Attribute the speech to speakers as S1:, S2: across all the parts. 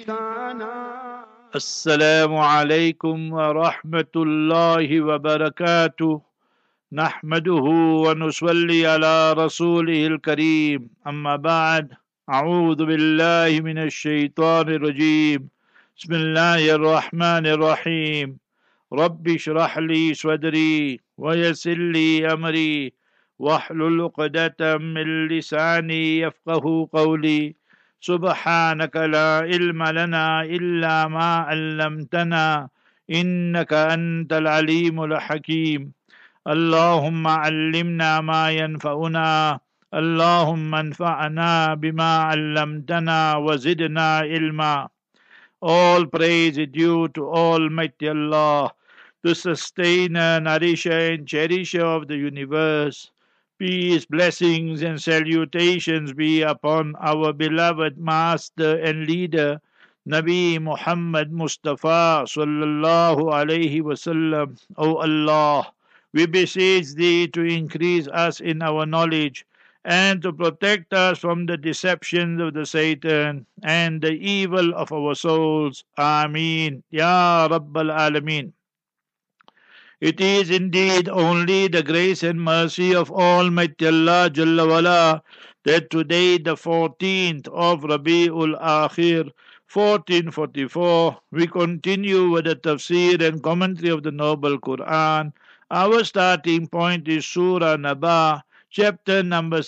S1: السلام عليكم ورحمة الله وبركاته. نحمده ونصلي على رسوله الكريم. أما بعد، أعوذ بالله من الشيطان الرجيم. بسم الله الرحمن الرحيم. رب اشرح لي صدري ويسر لي أمري واحلل عقدة من لساني يفقه قولي. سبحانك لا علم لنا إلا ما علمتنا إنك أنت العليم الحكيم. اللهم علمنا ما ينفعنا، اللهم انفعنا بما علمتنا وزدنا علما. All praise is due to Almighty Allah, the sustainer, nourisher and cherisher of the universe. Peace, blessings and salutations be upon our beloved master and leader, Nabi Muhammad Mustafa sallallahu alayhi wasallam. O Allah, we beseech thee to increase us in our knowledge and to protect us from the deceptions of the Satan and the evil of our souls. Ameen. Ya Rabbal Alameen. It is indeed only the grace and mercy of Almighty Allah Jalla wala that today, the 14th of Rabi'ul Akhir, 1444, we continue with the tafsir and commentary of the Noble Quran. Our starting point is Surah Naba, chapter number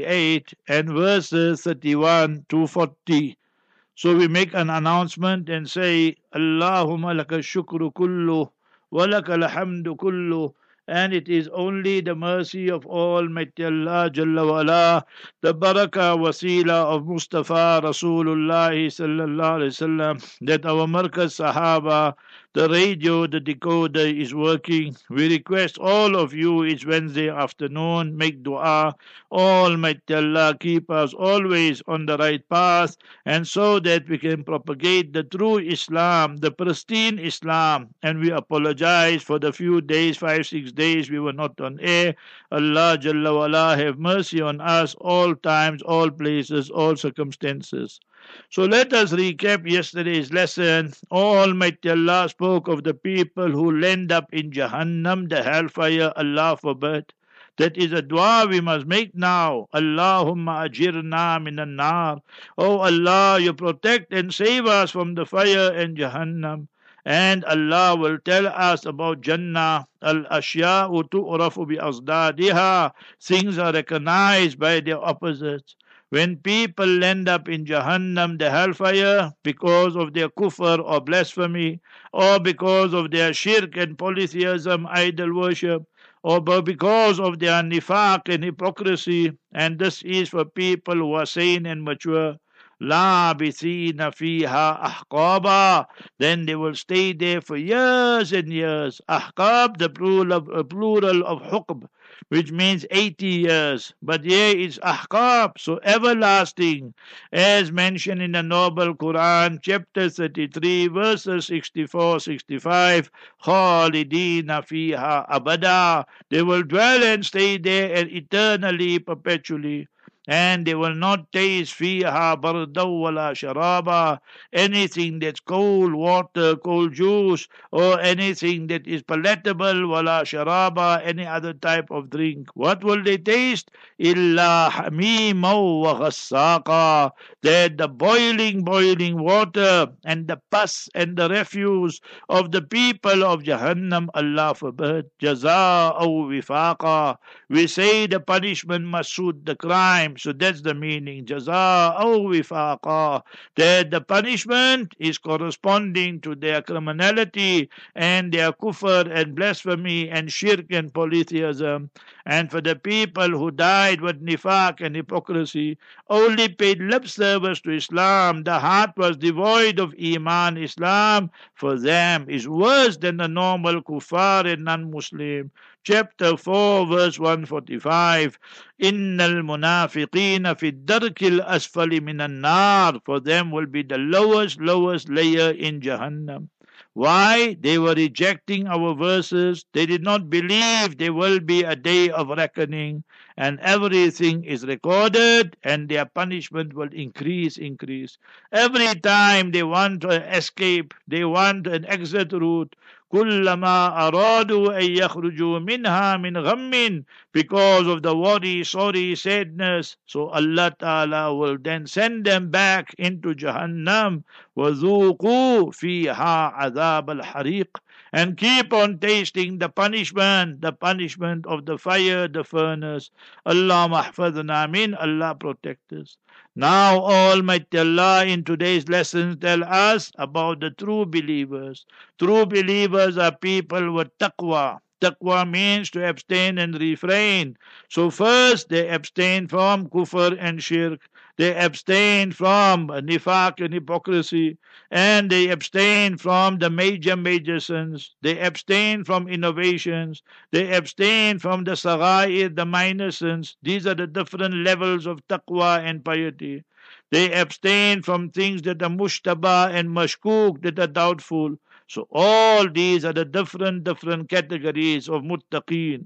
S1: 78 and verses 31 to 40. So we make an announcement and say, Allahumma laka shukru kullu wa laka alhamdu kullu. And it is only the mercy of Almighty Allah Jalla wala, the barakah wasila of Mustafa Rasulullah sallallahu alaihi wasallam, that our Markaz Sahaba, the radio, the decoder is working. We request all of you each Wednesday afternoon, make dua. Almighty Allah keep us always on the right path, and so that we can propagate the true Islam, the pristine Islam. And we apologize for the few days, 5-6 days we were not on air. Allah Jalla wala have mercy on us, all times, all places, all circumstances. So let us recap yesterday's lesson. Almighty Allah spoke of the people who end up in Jahannam, the hellfire. Allah forbid. That is a dua we must make now. Allahumma ajirna minan nar. Oh Allah, you protect and save us from the fire and Jahannam. And Allah will tell us about Jannah. Al-ashya'u tu'rafu bi-azdadiha. Things are recognized by their opposites. When people end up in Jahannam, the hellfire, because of their kufr or blasphemy, or because of their shirk and polytheism, idol worship, or because of their nifaq and hypocrisy, and this is for people who are sane and mature, labithina fiha ahqaba, then they will stay there for years and years. Ahqab, the plural of hukb, which means 80 years. But here it's ahqab, so everlasting, as mentioned in the Noble Quran, chapter 33, verses 64-65. Khalidina fiha abada, they will dwell and stay there and eternally, perpetually. And they will not taste fiha bardaw wala sharaba, anything that's cold water, cold juice, or anything that is palatable, wala sharaba, any other type of drink. What will they taste? Illa hamimaw wa ghassaqa, that the boiling water and the pus and the refuse of the people of Jahannam, Allah forbid. Jaza'aw wifaqa, we say the punishment must suit the crime. So that's the meaning. Jaza'aw wifaqa, that the punishment is corresponding to their criminality and their kufr and blasphemy and shirk and polytheism. And for the people who died with nifaq and hypocrisy, only paid lip service to Islam, the heart was devoid of iman, Islam for them is worse than the normal kuffar and non-Muslim. Chapter 4, verse 145. Innal munafiqina fi darkil asfali minan nar, for them will be the lowest layer in Jahannam. Why? They were rejecting our verses. They did not believe there will be a day of reckoning and everything is recorded and their punishment will increase. Every time they want to escape, they want an exit route. كلما أرادوا أن يخرجوا منها من غم, because of the worry, sorry, sadness. So Allah Ta'ala will then send them back into Jahannam. وَذُوقُوا فِيهَا عَذَابَ الْحَرِيقِ, and keep on tasting the punishment of the fire, the furnace. Allah mahfadna min, Allah protect us. Now Almighty Allah in today's lessons tell us about the true believers. True believers are people with taqwa. Taqwa means to abstain and refrain. So first they abstain from kufr and shirk. They abstain from nifaq and hypocrisy. And they abstain from the major sins. They abstain from innovations. They abstain from the saghair, the minor sins. These are the different levels of taqwa and piety. They abstain from things that are mushtaba and mashkuk, that are doubtful. So all these are the different categories of muttaqeen.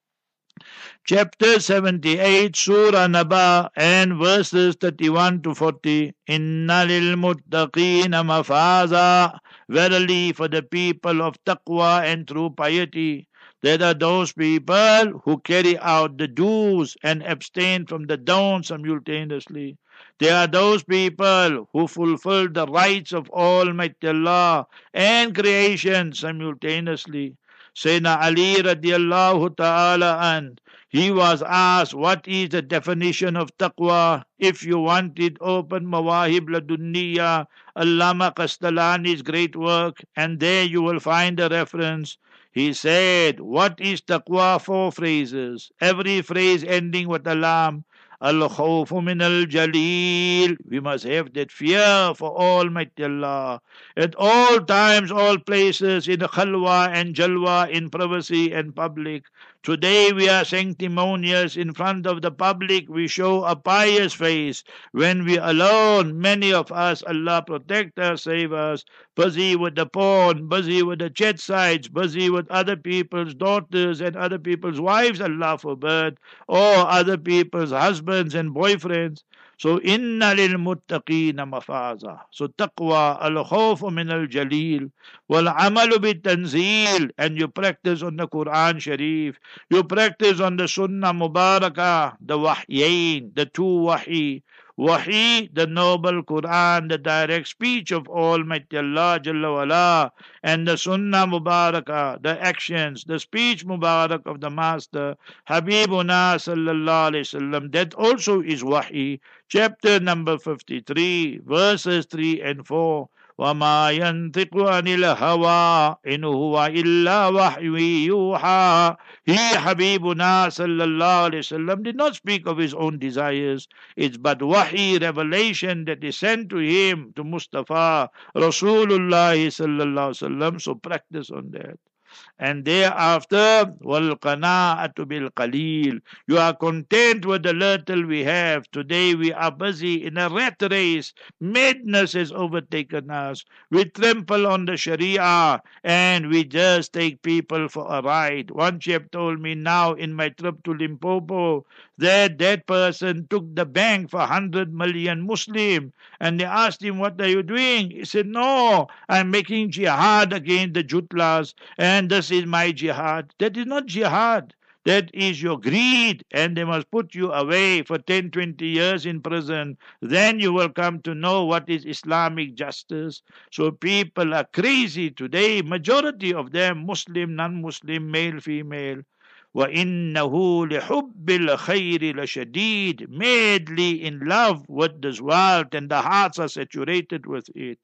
S1: Chapter 78, Surah Naba, and verses 31 to 40. Inna lil muttaqina mafaza. Verily for the people of taqwa and true piety, there are those people who carry out the do's and abstain from the don'ts simultaneously. There are those people who fulfill the rights of Almighty Allah and creation simultaneously. Sayyidina Ali radiallahu ta'ala an, he was asked, what is the definition of taqwa? If you want it, open Mawahib Ladunniya, Allama Kastalani's great work, and there you will find a reference. He said, what is taqwa? 4 phrases. Every phrase ending with alam. Al-khawfu min al-jaleel. We must have that fear for Almighty Allah. At all times, all places, in khalwa and jalwa, in privacy and public. Today we are sanctimonious in front of the public. We show a pious face. When we alone, many of us, Allah protect us, save us, busy with the porn, busy with the chat sites, busy with other people's daughters and other people's wives, Allah forbid, or other people's husbands and boyfriends. So inna lil muttaqina mafaza. So taqwa, al khawfu min al jaleel, wal amalu bit tanzeel, and you practice on the Quran Sharif, you practice on the Sunnah Mubarakah, the wahyain, the 2 wahi. Wahi, the noble Quran, the direct speech of Almighty Allah Jalla wala, and the Sunnah Mubarakah, the actions, the speech Mubarak of the Master Habibuna Sallallahu Alaihi Wasallam. That also is Wahi. Chapter number 53, verses 3 and 4. وَمَا يَنْطِقُ عَنِ الْهَوَىٰ إِنْ هُوَ إِلَّا وَحْيٌ يُوحَىٰ. He, Habibuna Sallallahu Alaihi Wasallam, did not speak of his own desires. It's but wahi, revelation that is sent to him, to Mustafa Rasulullah Sallallahu Alaihi Wasallam. So practice on that. And thereafter, وَالْقَنَاعَةُ بِالْقَلِيلِ. You are content with the little we have. Today we are busy in a rat race. Madness has overtaken us. We trample on the Sharia and we just take people for a ride. One chap told me now in my trip to Limpopo that person took the bank for 100 million Muslim. And they asked him, what are you doing? He said, no, I'm making jihad against the Jutlas, and this is my jihad. That is not jihad. That is your greed, and they must put you away for 10, 20 years in prison. Then you will come to know what is Islamic justice. So people are crazy today, majority of them, Muslim, non-Muslim, male, female. وَإِنَّهُ لِحُبِّ الْخَيْرِ لَشَدِيدٌ. Madly in love with this world, and the hearts are saturated with it.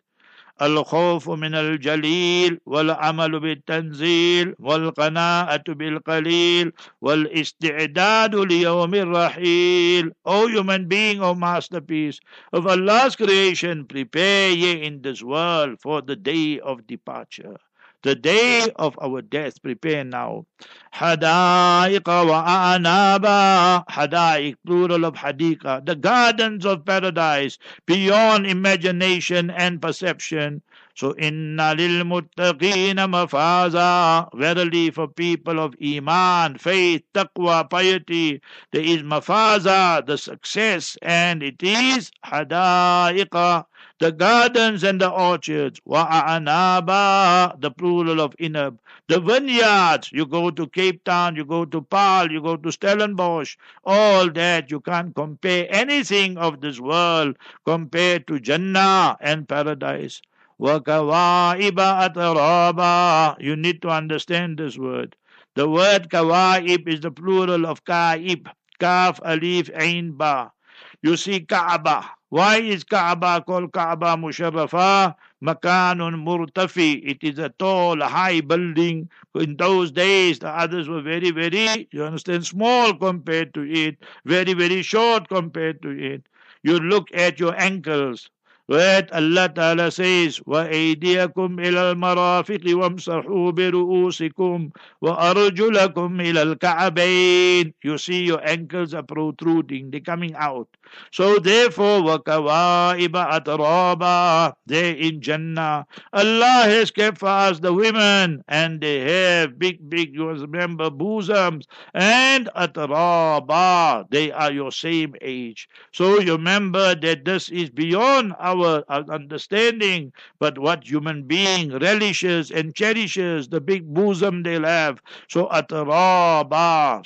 S1: الخوف من الجليل والعمل بالتنزيل والقناعة بالقليل والاستعداد ليوم الرحيل. O human being, O masterpiece of Allah's creation, prepare ye in this world for the day of departure. The day of our death, prepare now. Hadaiqa wa a'naba. Hadaiq, plural of hadika. The gardens of paradise, beyond imagination and perception. So, inna lil muttaqina mafaza. Verily, for people of iman, faith, taqwa, piety, there is mafaza, the success, and it is hadaiqa, the gardens and the orchards. Wa'anaba, the plural of inab, the vineyards. You go to Cape Town, you go to Paarl, you go to Stellenbosch, all that. You can't compare anything of this world compared to Jannah and paradise. وَكَوَائِبَ أَتْرَابًا. You need to understand this word. The word kawaib is the plural of kaib. Kaf, alif, ain, ba. You see Kaaba. Why is Kaaba called Kaaba Musharrafa? Makanun Murtafi. It is a tall, high building. In those days, the others were very, very, you understand, small compared to it. Very, very short compared to it. You look at your ankles. Where Allah Ta'ala says, وَأَيْدِيَكُمْ إِلَى الْمَرَافِقِ وَامْسَحُوا بِرُؤُوسِكُمْ وَأَرْجُلَكُمْ إِلَى الْكَعْبَيْنِ. You see your ankles are protruding, they're coming out. So therefore, وَكَوَائِبَ أَتْرَابًا. There in Jannah, Allah has kept for us the women, and they have big, you remember, bosoms, and أَتْرَابًا. They are your same age. So you remember that this is beyond our understanding, but what human being relishes and cherishes, the big bosom they'll have. So atraba,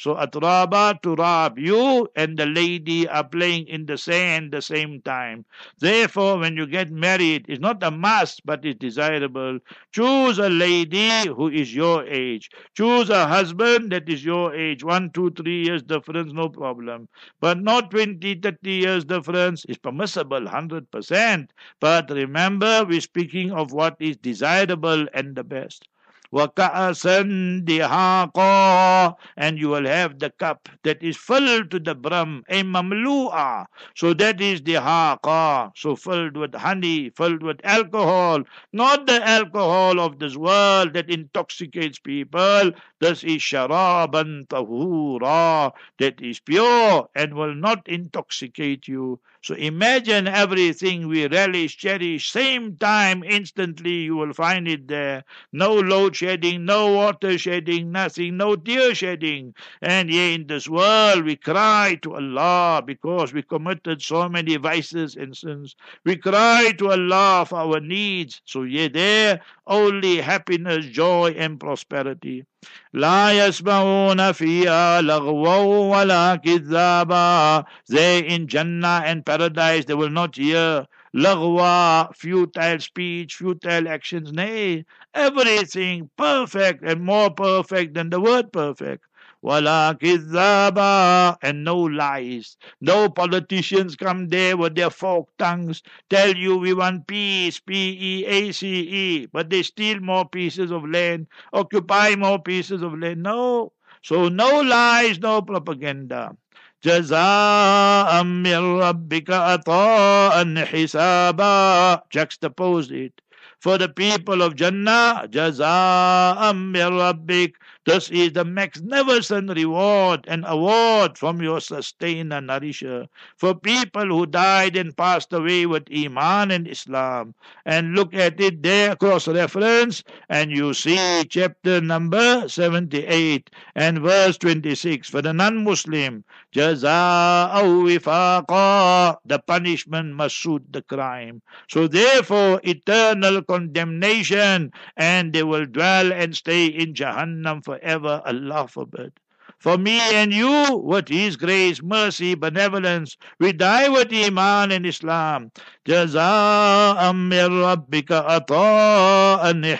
S1: turab, you and the lady are playing in the sand the same time. Therefore, when you get married, it's not a must, but it's desirable. Choose a lady who is your age. Choose a husband that is your age. 1, 2, 3 years difference, no problem. But not 20, 30 years difference is permissible, 100%. But remember, we're speaking of what is desirable and the best. وَكَأَسًا دِهَاقًا. And you will have the cup that is filled to the brim, a mamlu'a. So that is dihaqa. So filled with honey, filled with alcohol. Not the alcohol of this world that intoxicates people. This is sharaban tahura, that is pure and will not intoxicate you. So imagine everything we relish, cherish, same time, instantly you will find it there. No load shedding, no water shedding, nothing, no tear shedding. And here in this world we cry to Allah because we committed so many vices and sins. We cry to Allah for our needs. So here there, only happiness, joy and prosperity. لا يسمعون فيها لغوا ولا كذابا. They in Jannah and paradise, they will not hear lagwa, futile speech, futile actions. Nay, everything perfect and more perfect than the word perfect. Wala kizaba, and no lies. No politicians come there with their forked tongues, tell you we want peace, P-E-A-C-E, but they steal more pieces of land, occupy more pieces of land. No. So no lies, no propaganda. جزاء من ربك عطاء حسابا. Juxtapose it. For the people of Jannah, جزاء من ربك. This is the magnificent reward and award from your sustainer, nourisher, for people who died and passed away with Iman and Islam. And look at it there, cross reference, and you see chapter number 78 and verse 26. For the non-Muslim, جزاء وفاقا, the punishment must suit the crime. So therefore, eternal condemnation, and they will dwell and stay in Jahannam forever, Allah forbid. For me and you, with His grace, mercy, benevolence, we die with Iman and Islam. جَزَاءً مِّن رَبِّكَ عَطَاءً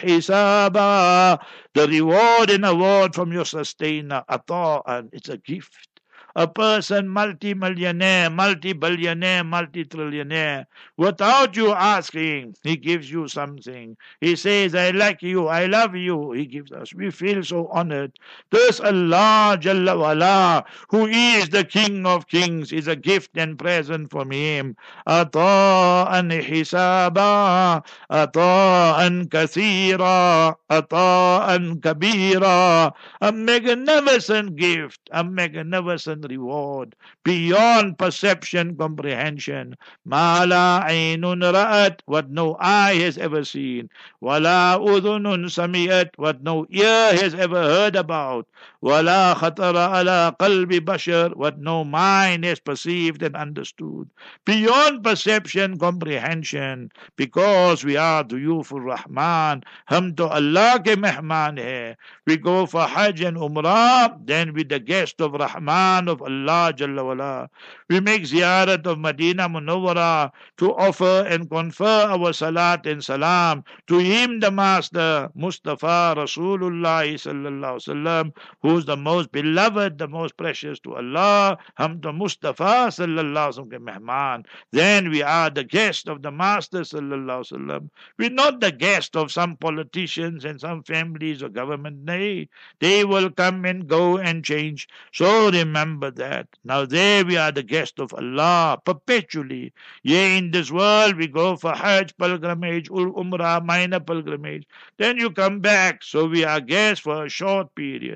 S1: حِسَابًا. The reward and award from your sustainer, ata'an, it's a gift. A person multi-millionaire, multi-billionaire, multi-trillionaire, without you asking, he gives you something. He says, I like you, I love you. He gives us. We feel so honored. This Allah Jalla wala, who is the King of Kings, is a gift and present from Him. Ata'an hisaba, ata'an kathira, ata'an kabira. A magnificent gift, a magnificent reward, beyond perception, comprehension. Ma la aynun ra'at, what no eye has ever seen. Wala udhunun sami'at, what no ear has ever heard about. Wala khatara ala qalbi bashar, what no mind has perceived and understood. Beyond perception, comprehension, because we are Duyufur Rahman, hum to Allah ke mehman hai. We go for Hajj and Umrah, then with the guest of Rahman, of Allah Jalla wala. We make ziyarat of Medina Munawwara to offer and confer our salat and salam to him, the Master, Mustafa Rasulullah sallallahu alaihi wasallam, who is the most beloved, the most precious to Allah. Hum to Mustafa sallallahu alaihi wasallam ke mehman. Then we are the guest of the Master sallallahu alaihi wasallam. We're not the guest of some politicians and some families or government. Nay, they will come and go and change. So remember that. Now there we are the guest of Allah perpetually. Yea, in this world we go for Hajj pilgrimage, Umrah, minor pilgrimage. Then you come back. So we are guests for a short period.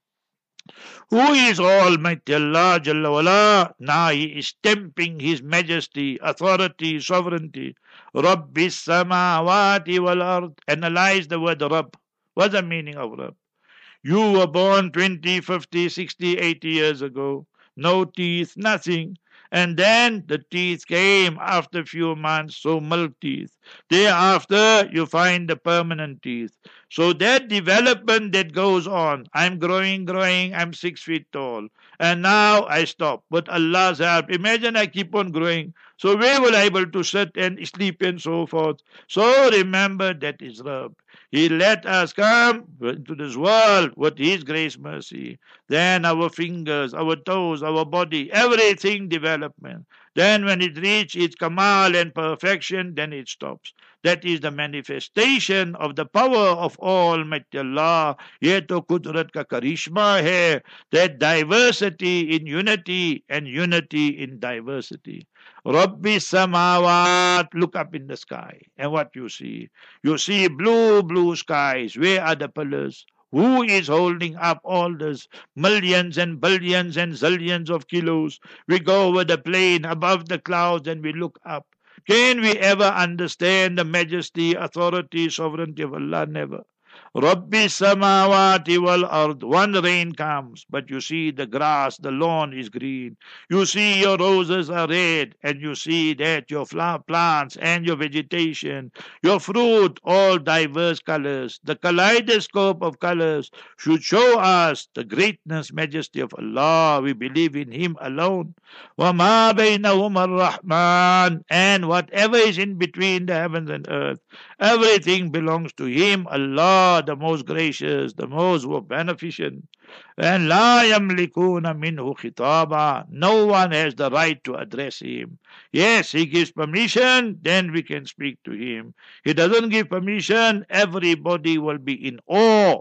S1: Who is Almighty Allah Jalla wala? Now He is stamping His majesty, authority, sovereignty. Rabbis samawati wal ard. Analyze the word Rabb. What's the meaning of Rabb? You were born 20, 50, 60, 80 years ago. No teeth, nothing. And then the teeth came after a few months, so milk teeth. Thereafter, you find the permanent teeth. So that development that goes on, I'm growing, I'm 6 feet tall. And now I stop. With Allah's help, imagine I keep on growing. So where will I be able to sit and sleep and so forth? So remember that is Rabb. He let us come into this world with His grace, mercy. Then our fingers, our toes, our body, everything development. Then when it reaches its kamal and perfection, then it stops. That is the manifestation of the power of Almighty Allah. Ye to kudrat ka karishma hai. That diversity in unity and unity in diversity. Rabbi samawat. Look up in the sky. And what you see? You see blue skies. Where are the pillars? Who is holding up all this millions and billions and zillions of kilos? We go over the plane above the clouds and we look up. Can we ever understand the majesty, authority, sovereignty of Allah? Never. Rabbi samawati wal ard. One rain comes, but you see the grass, the lawn is green. You see your roses are red, and you see that your flower plants and your vegetation, your fruit, all diverse colors. The kaleidoscope of colors should show us the greatness, majesty of Allah. We believe in Him alone. وَمَا بَيْنَهُمَ الرَّحْمَنِ. And whatever is in between the heavens and earth, everything belongs to Him, Allah, the most gracious, the most beneficent. And la yamlikuna minhu khitaba. No one has the right to address him. Yes, he gives permission, then we can speak to him. He doesn't give permission, everybody will be in awe,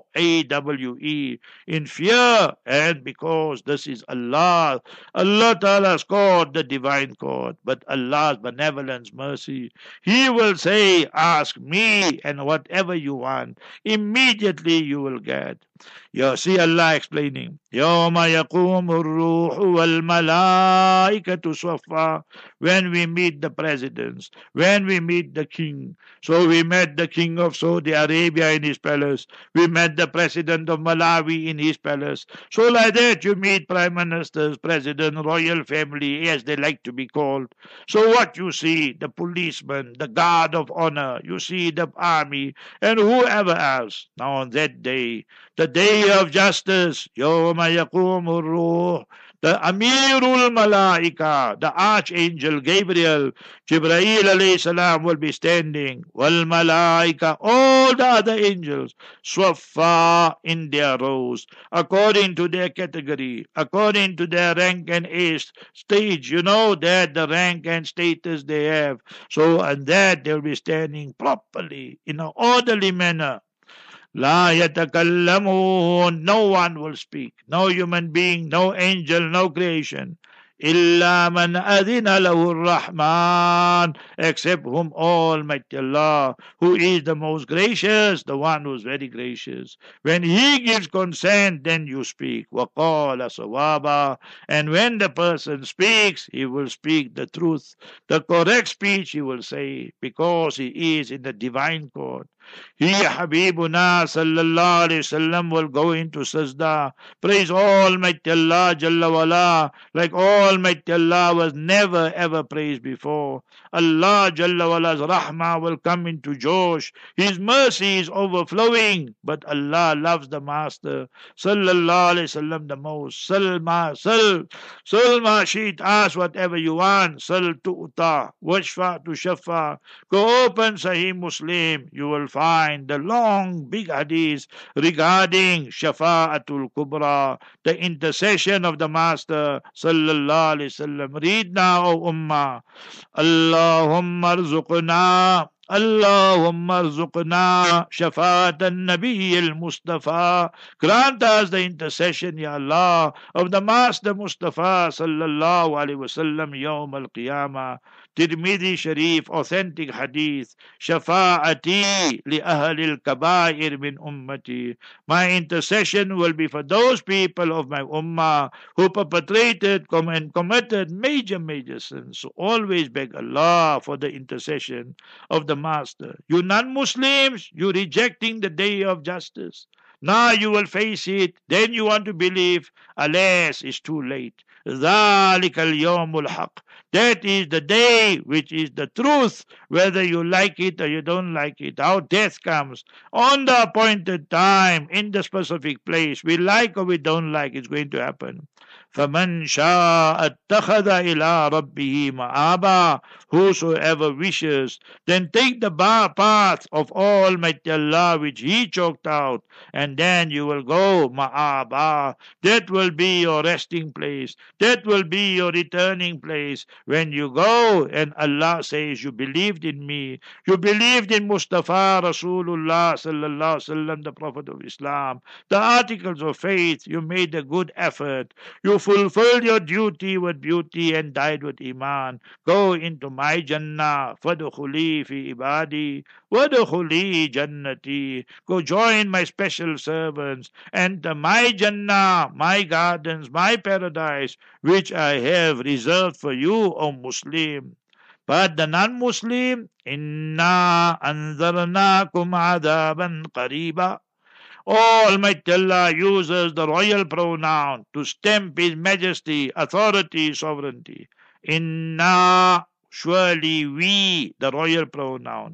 S1: AWE, in fear, and because this is Allah. Allah Ta'ala's court, the divine court, but Allah's benevolence, mercy. He will say, ask me, and whatever you want, immediately you will get. You see Allah explaining. يَوْمَ يَقُومُ الرُّوحُ وَالْمَلَائِكَةُ صَفًّا. When we meet the presidents, when we meet the king. So we met the king of Saudi Arabia in his palace. We met the president of Malawi in his palace. So like that you meet prime ministers, president, royal family, as they like to be called. So what you see, the policeman, the guard of honor, you see the army, and whoever else. Now on that day, the day of justice, يَوْمَ يَقُومُ الرُّوحُ, the Amirul Malaika, the Archangel Gabriel, Jibreel alayhi salam will be standing. Wal Malaika, all the other angels, Swaffa in their rows, according to their category, according to their rank and age, stage. You know that the rank and status they have. So, and that they'll be standing properly in an orderly manner. La yatakallamun. No one will speak. No human being, no angel, no creation. Illa man adina lahu rahman. Except whom Almighty Allah, who is the most gracious, the one who is very gracious. When He gives consent, then you speak. Waqala sawaba. And when the person speaks, he will speak the truth. The correct speech he will say, because he is in the divine court. He, Habibuna sallallahu alayhi wasallam, will go into sajda. Praise Almighty Allah Jalla wala, like Almighty Allah was never ever praised before. Allah Jalla wala's rahmah will come into Josh. His mercy is overflowing. But Allah loves the Master sallallahu alayhi wasallam the most. Salma, sheet, ask whatever you want. Sal tu'ta, washfa tu shafa. Go open Sahih Muslim. You will find the long big hadith regarding Shafa'atul Kubra, the intercession of the Master sallallahu alaihi wasallam. Read now, O Ummah. Allahumma arzuqna, Allahumma arzuqna shafa'at al-Nabi al-Mustafa. Grant us the intercession, Ya Allah, of the Master Mustafa sallallahu alaihi wasallam yawm al-Qiyamah. Tirmidhi Sharif, authentic hadith. Shafa'ati li ahli al-kabair min ummati. My intercession will be for those people of my ummah who perpetrated and committed major sins. So always beg Allah for the intercession of the Master. You non-Muslims, you rejecting the day of justice. Now you will face it. Then you want to believe. Alas, it's too late. ذَلِكَ الْيَوْمُ الْحَقِّ. That is the day which is the truth, whether you like it or you don't like it. How death comes on the appointed time, in the specific place. We like or we don't like, it's going to happen. فَمَنْ شَاءَ اتَّخَذَ إِلَىٰ رَبِّهِ مَآبًا. Whosoever wishes, then take the path of Almighty Allah which He chalked out, and then you will go ma'aba. That will be your resting place. That will be your returning place. When you go and Allah says, you believed in me, you believed in Mustafa Rasulullah sallallahu alaihi wasallam, the Prophet of Islam, the articles of faith, you made a good effort, you fulfilled your duty with beauty and died with iman. Go into my Jannah, fadkhuli fi ibadi, wadkhuli jannati. Go join my special servants, enter my Jannah, my gardens, my paradise, which I have reserved for you, O Muslim. But the non-Muslim, inna anzarnakum adaban qariba. Almighty Allah uses the royal pronoun to stamp His majesty, authority, sovereignty. Inna, surely we, the royal pronoun.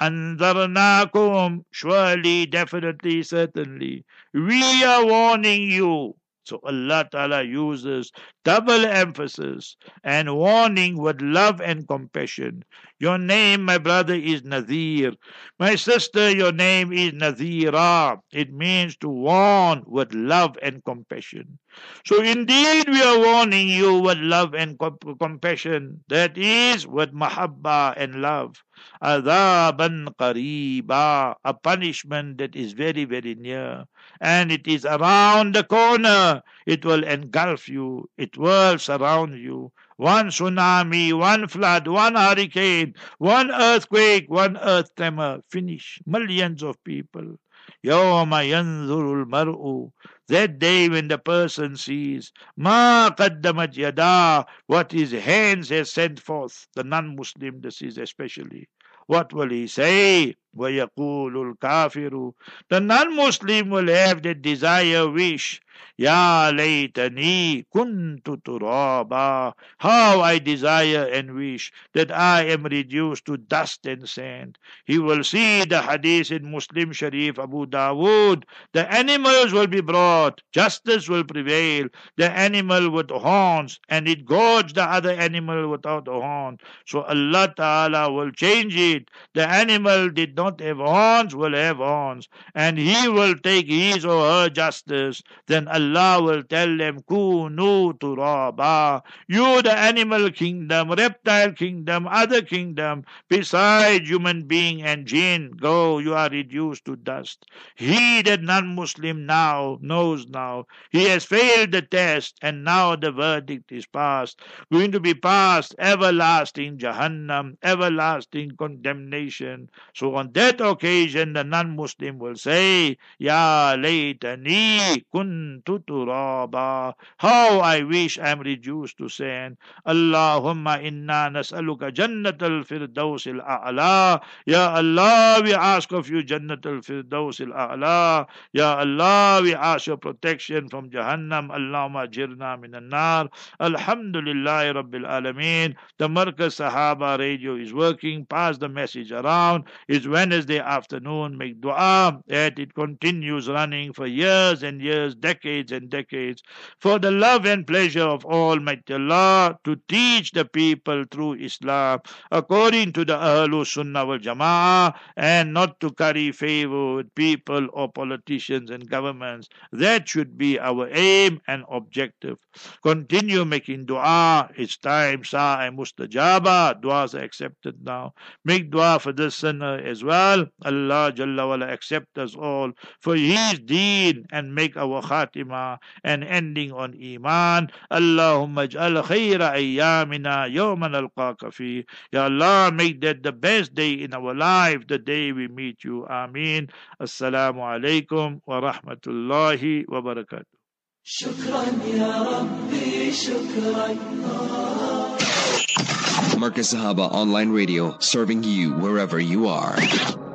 S1: Anzarnakum, surely, definitely, certainly. We are warning you. So Allah Ta'ala uses double emphasis and warning with love and compassion. Your name, my brother, is Nadhir. My sister, your name is Nadhira. It means to warn with love and compassion. So indeed we are warning you with love and compassion. That is with mahabba and love. Adhaban qariba, a punishment that is very near. And it is around the corner. It will engulf you. It will surround you. One tsunami, one flood, one hurricane, one earthquake, one earth tremor. Finish. Millions of people. Yawma yanzurul mar'u. That day when the person sees ma qaddamat yada, what his hands has sent forth. The non-Muslim, this is especially. What will he say? وَيَقُولُ الْكَافِرُ. The non-Muslim will have the desire, wish, Ya laytani kuntu turaba. How I desire and wish that I am reduced to dust and sand. He will see the hadith in Muslim Sharif, Abu Dawood. The animals will be brought, justice will prevail. The animal with horns, and it gorged the other animal without a horn. So Allah Ta'ala will change it. The animal did not have horns, will have horns, and he will take his or her justice. Then Allah will tell them, Kunu turaba. You, the animal kingdom, reptile kingdom, other kingdom, besides human being and jinn, go, you are reduced to dust. He, that non-Muslim now, knows now. He has failed the test, and now the verdict is passed. Going to be passed, everlasting Jahannam, everlasting condemnation. So on that occasion, the non-Muslim will say, Ya laytani kuntu turaba. How I wish I am reduced to sand. Allahumma inna nas'aluka Jannat al-Firdaus al-A'la. Ya Allah, we ask of you Jannat al-Firdaus al-A'la. Ya Allah, we ask your protection from Jahannam. Allahumma jirna min al-nar. Alhamdulillah Rabbil Alameen. The Markaz Sahaba radio is working. Pass the message around. It's Wednesday afternoon. Make dua that it continues running for years and years, decades and decades, for the love and pleasure of Almighty Allah, to teach the people through Islam according to the Ahlul Sunnah wal Jama'ah, and not to curry favor with people or politicians and governments. That should be our aim and objective. Continue making dua. It's time, sa'a mustajaba. Duas are accepted now. Make dua for this sinner as well. Allah Jalla wala accept us all for his deen and make our khatima and ending on iman. Allahumma ij'al khayra ayyamina yawman alqaka fi. Ya Allah, make that the best day in our life, the day we meet you. Ameen. Assalamu alaikum wa rahmatullahi wa barakatuh.
S2: شكرا يا ربي شكرا.
S3: Markaz Sahaba Online Radio, serving you wherever you are.